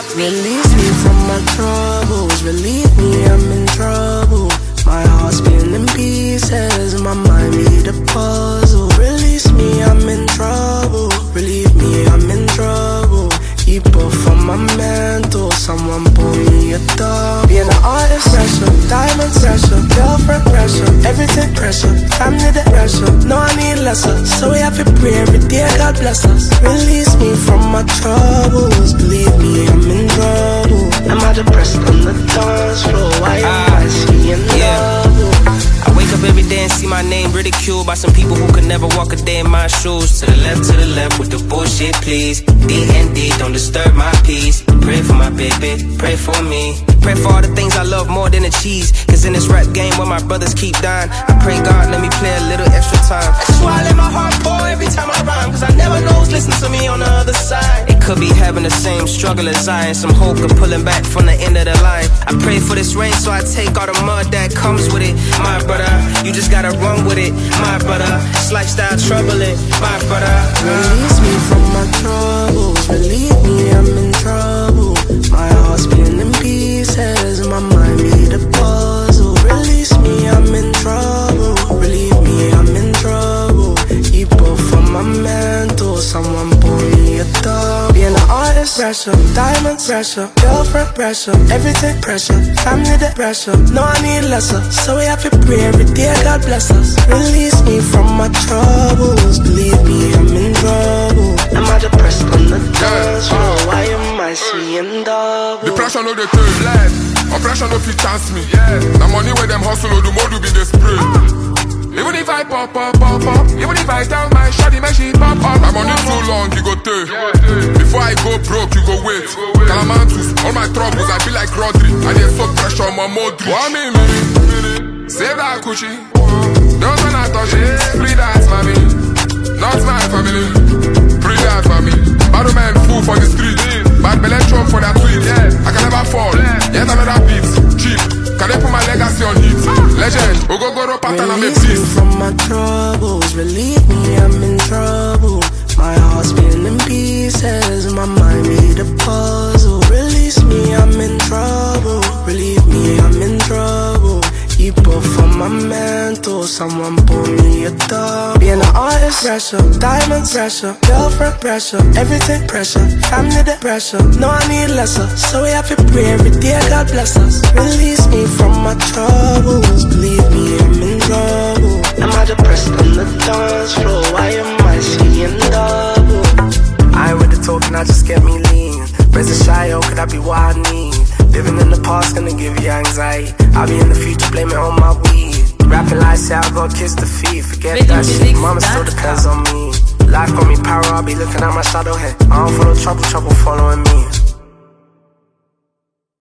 Release me from my troubles, relieve me, I'm in trouble. My heart's been in pieces, my mind made a puzzle. Release me, I'm in trouble, relieve me, I'm in trouble. Keep off on my mental, someone pull me a dog. Being an artist pressure, diamond pressure, girlfriend pressure, everything pressure, family the pressure. No, I need lesser, so we have to pray every day, God bless us. Release me from my troubles, believe me, I'm in trouble. Am I depressed on the dance floor? Why am I seeing trouble? I wake up every day and see my name ridiculed by some people who could never walk a day in my shoes. To the left with the bullshit, please. D&D, don't disturb my peace. Pray for my baby, pray for me. Pray for all the things I love more than the cheese. Cause in this rap game where my brothers keep dying, I pray God let me play a little extra time. That's why I let my heart pour every time I rhyme. Cause I never know who's listening to me on the other side. It could be having the same struggle as I, and some hope of pulling back from the end of the line. I pray for this rain so I take all the mud that comes with it. My brother, you just gotta run with it. My brother, this lifestyle troubling. My brother, release me from my troubles, relieve me, I'm in trouble. My heart's been in pieces, my mind made a puzzle. Release me, I'm in trouble, relieve me, I'm in trouble. Keep off on my mental, someone pull me a dog. Being an artist pressure, diamond pressure, girlfriend pressure, everything pressure, family the pressure. No, I need lesser, so we have to pray every day, God bless us. Release me from my troubles, believe me, I'm in trouble. Am I depressed on the dance floor? Why am I seeing double? The pressure no dey take life, oppression no fit chance me. The money where them hustle, the more do be they spray. Even if I pop, even if I tell my shawty, make she pop up. My money too long, you go take. Before I go broke, you go wait. Calamantus, all my troubles, I feel like Rodri. I dey fuck pressure on my Modric. 1 minute, save that coochie. Don't wanna touch it, free that for me. Not my family, free that for me. Bad man fool for the street, bad belly chop for that tweet. I can never fall, yet another beat, cheap. Can they put my legacy on it? Legend, Ogogoro pattern and make peace. From my troubles, relieve me, I'm in trouble. My heart's been in pieces, my mind made a puzzle. Release me, I'm in trouble, relieve me, I'm in trouble. Keep off on my mental, someone pull me a dog. Being an artist pressure, diamond pressure, girlfriend pressure, everything pressure, family the pressure. No, I need lesser, so we have to pray every day, God bless us. Release me from my troubles, believe me, I'm in trouble. Am I depressed on the dance floor? Why am I seeing double? I ain't with the talking, I just get me lean. Raise a shy, oh, could that be what I need? Living in the past gonna give you anxiety. I'll be in the future, blame it on my weed. Rapping like say I gotta kiss the feet. Forget that shit, mama still depends on me. Life got me power, I'll be looking at my shadow head. I don't follow trouble following me.